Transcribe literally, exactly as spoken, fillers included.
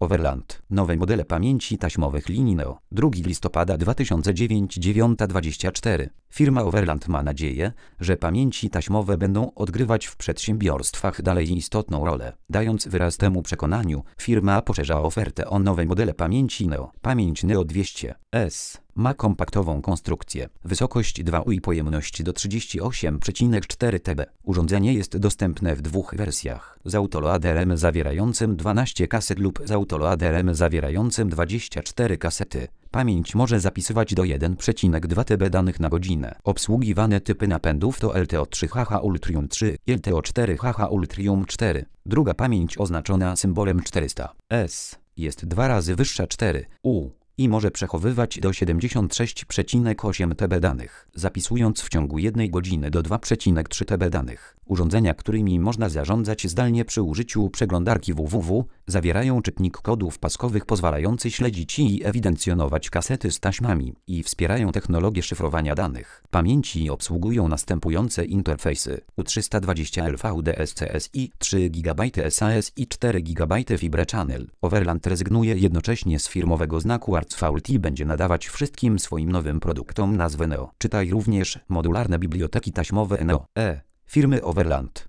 Overland. Nowe modele pamięci taśmowych linii Neo. drugiego listopada dwa tysiące dziewiątego, dziewiąta dwadzieścia cztery. Firma Overland ma nadzieję, że pamięci taśmowe będą odgrywać w przedsiębiorstwach dalej istotną rolę. Dając wyraz temu przekonaniu, firma poszerza ofertę o nowe modele pamięci Neo. Pamięć Neo dwieście S ma kompaktową konstrukcję, wysokość dwa i pojemność do trzydzieści osiem przecinek cztery terabajtów. Urządzenie jest dostępne w dwóch wersjach: z autoloaderem zawierającym dwanaście kaset lub z autoloaderem zawierającym dwadzieścia cztery kasety. Pamięć może zapisywać do jeden przecinek dwa terabajty danych na godzinę. Obsługiwane typy napędów to L T O trzy H H Ultrium trzy i L T O cztery H H Ultrium cztery. Druga pamięć oznaczona symbolem czterysta S jest dwa razy wyższa cztery U i może przechowywać do siedemdziesiąt sześć przecinek osiem terabajtów danych, zapisując w ciągu jednej godziny do dwa przecinek trzy terabajtów danych. Urządzenia, którymi można zarządzać zdalnie przy użyciu przeglądarki www, zawierają czytnik kodów paskowych pozwalający śledzić i ewidencjonować kasety z taśmami i wspierają technologię szyfrowania danych. Pamięci obsługują następujące interfejsy: U trzysta dwadzieścia L V D S C S I, trzy gigabajty S A S i cztery gigabajty Fibre Channel. Overland rezygnuje jednocześnie z firmowego znaku Arts V L T i będzie nadawać wszystkim swoim nowym produktom nazwę Neo. Czytaj również modularne biblioteki taśmowe Neo E firmy Overland.